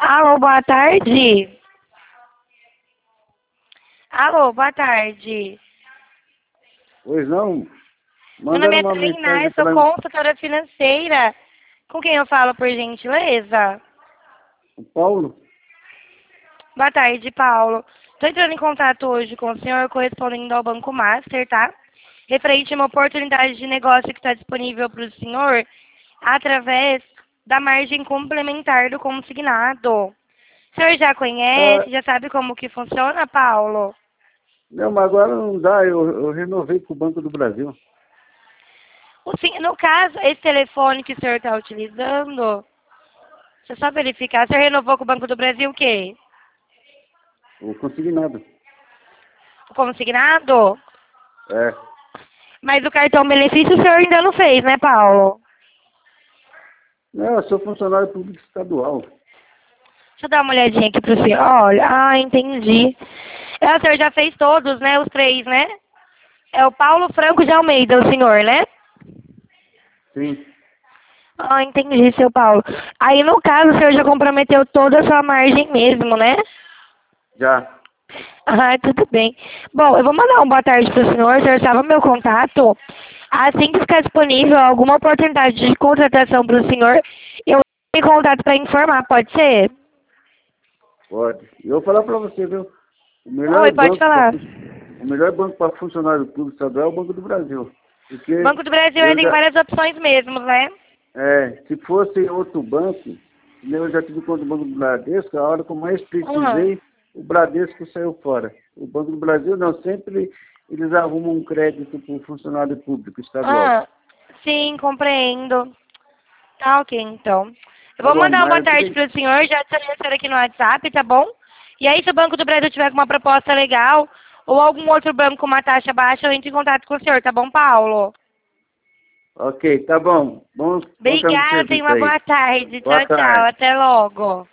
Alô, boa tarde. Alô, boa tarde. Pois não, Meu nome mandaram é uma Tainá, mensagem eu sou para consultora financeira. Com quem eu falo, por gentileza? o Paulo. Boa tarde, Paulo. Estou entrando em contato hoje com o senhor correspondendo ao Banco Master, tá? Referente a uma oportunidade de negócio que está disponível para o senhor através da margem complementar do consignado. O senhor já Ah, conhece, já sabe como que funciona, Paulo? não, mas agora não dá, eu renovei com o Banco do Brasil. No caso, esse telefone que o senhor está utilizando, deixa eu só verificar, o senhor renovou com o Banco do Brasil o quê? O consignado. O consignado? É. Mas o cartão benefício o senhor ainda não fez, né, Paulo? Não, eu sou funcionário público estadual. Deixa eu dar uma olhadinha aqui pro senhor. Olha, entendi. O senhor já fez todos, né? Os três, né? É o Paulo Franco de Almeida, o senhor, né? Sim, Entendi, seu Paulo. Aí, no caso, o senhor já comprometeu toda a sua margem mesmo, né? já. Tudo bem. Bom, eu vou mandar uma boa tarde pro senhor. O senhor salva meu contato. Assim que ficar disponível alguma oportunidade de contratação pro senhor, eu entro em contato para informar, pode ser? Pode. E eu vou falar para você, viu? Oi, pode falar. O melhor banco para funcionário público estadual é o Banco do Brasil. Porque Banco do Brasil eu tem já, várias opções mesmo, né? se fosse outro banco, eu já tive conta do Banco do Bradesco, a hora que eu mais Uhum. precisei, o Bradesco saiu fora. O Banco do Brasil não, sempre eles arrumam um crédito para o funcionário público estadual. Sim, compreendo. Tá ok, então. Eu Tá vou bom, mandar uma boa mas tarde pro senhor, já adicionei o senhor aqui no WhatsApp, tá bom? E aí, se o Banco do Brasil tiver alguma proposta legal, ou algum outro banco com uma taxa baixa, eu entro em contato com o senhor, tá bom, Paulo? ok, tá bom. Bom tempo de Obrigada, tenha serviço uma aí. boa tarde. Boa Tchau, tchau. tarde. Até logo.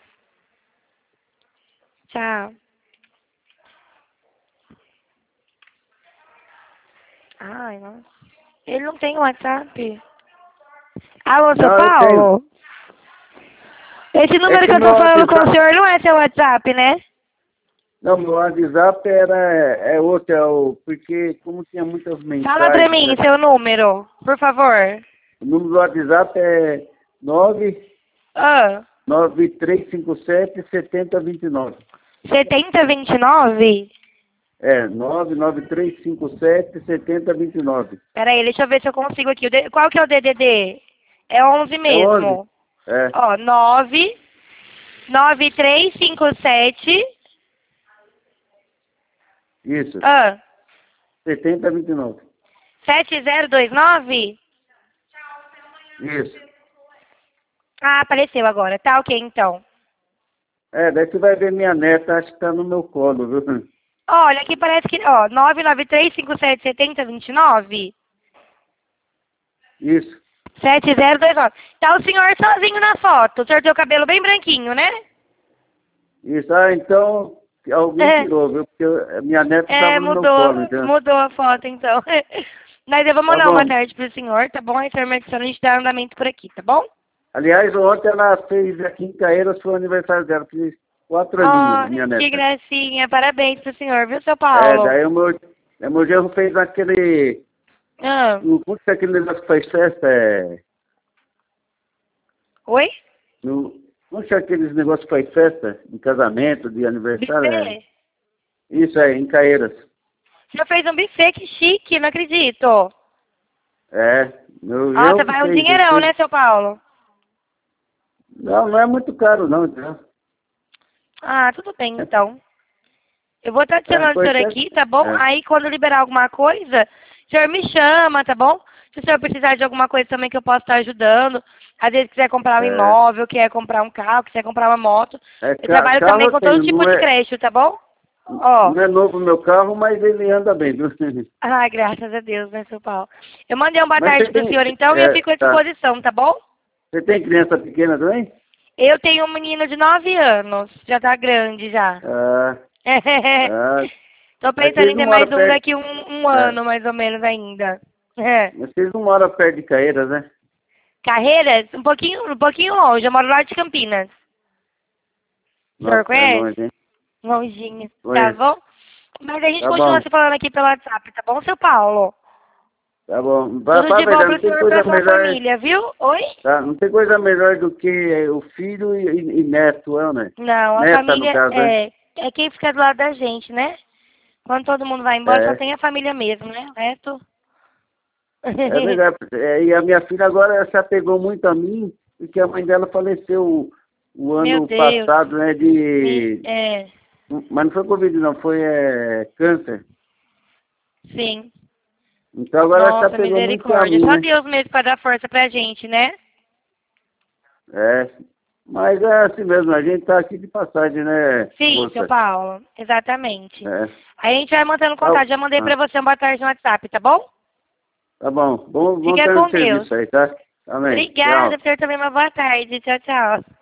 Tchau. Ai, nossa. Ele não tem WhatsApp. Alô, seu Não, eu tenho. Paulo? Esse É número que que o eu meu tô falando com o WhatsApp. senhor não é seu WhatsApp, né? Não, meu WhatsApp é outro, porque como tinha muitas Fala pra mensagens, mim né? seu número, por favor. O número do WhatsApp é Ah, 99357 7029. 7029? É, 99357 7029. Pera aí, deixa eu ver se eu consigo aqui. Qual que é o DDD? É 11 É 11? mesmo. É, Ó, 99357. isso. Ah, 7029. 7029? Isso. Apareceu agora. Tá ok, então. É, daí você vai ver minha neta, acho que tá no meu colo, viu? Olha, aqui parece que, ó, 993577029. Isso. 7029. Tá o senhor sozinho na foto. O senhor tem o cabelo bem branquinho, né? Isso. Ah, então alguém tirou, viu? Porque minha neta estava no meu Mudou, colo, então. mudou a foto, então. Mas eu vou Tá mandar uma bom. tarde pro senhor, tá bom? Aí, senhor Marcelo, a gente dá andamento por aqui, tá bom? Aliás, ontem ela fez aqui em Caeiras, foi o aniversário dela, fiz 4 aninhos, minha Que neta. gracinha. Parabéns pro senhor, viu, seu É, Paulo? daí o meu genro fez aquele. Ah, Como que é aquele negócio que faz festa? oi? Como que é aqueles negócios que faz festa? Em casamento, de aniversário? Buffet? Isso aí, em Caeiras. O senhor fez um buffet, que chique, não acredito. É, meu Nossa, genro vai um fez, ele dinheirão, fez. né, seu Paulo? Não, não é muito caro, não, entendeu? Tudo bem, então. Eu vou estar É, adicionando o foi senhor até. aqui, tá bom? É, Aí, quando liberar alguma coisa, o senhor me chama, tá bom? Se o senhor precisar de alguma coisa também que eu possa estar ajudando, às vezes quiser comprar um é, imóvel, quer comprar um carro, quiser comprar uma moto, eu trabalho carro também eu com todo tenho, tipo de crédito, tá bom? Ó, não é novo o meu carro, mas ele anda bem, viu? graças a Deus, né, seu Paulo? Eu mandei uma boa Mas tarde pro senhor, então, e eu fico à tá. disposição, tá bom? Você tem criança pequena também? Eu tenho um menino de 9 anos, já tá grande já. Ah, ah, Tô mas pensando vocês em ter não mais moram um perto, daqui um é, ano, mais ou menos, ainda. É. mas vocês não moram perto de Caeiras, né? Carreiras, um pouquinho longe, eu moro lá de Campinas. O senhor Nossa, é conhece? longe, hein? Longinho. Tá Conheço. bom? Mas a gente Tá continua bom, se falando aqui pelo WhatsApp, tá bom, seu Paulo? tá bom. Tudo de bom Verdade, pro não tem senhor e pra coisa sua melhor, família, viu? Oi? tá? Não tem coisa melhor do que o filho e neto, é, né? Não, a Neta, no família caso, né? é quem fica do lado da gente, né? Quando todo mundo vai embora, só É, tem a família mesmo, né? O resto. é verdade. É, e a minha filha agora se apegou muito a mim, porque a mãe dela faleceu o Meu ano Deus. passado, né? É, Mas não foi Covid, não, foi câncer. sim. Então agora ela se Nossa, apegou muito a misericórdia. mim, Só né? Deus mesmo pra dar força pra gente, né? É. Mas é assim mesmo, a gente tá aqui de passagem, né, Sim, seu moça? Paulo. Exatamente. É. Aí a gente vai mantendo Tá, contato. Já mandei ah, pra você um boa tarde no WhatsApp, tá bom? tá bom. Bom Fica tarde com de Deus. serviço aí, tá? Amém. Obrigada Tchau. por ter também uma boa tarde. Tchau, tchau.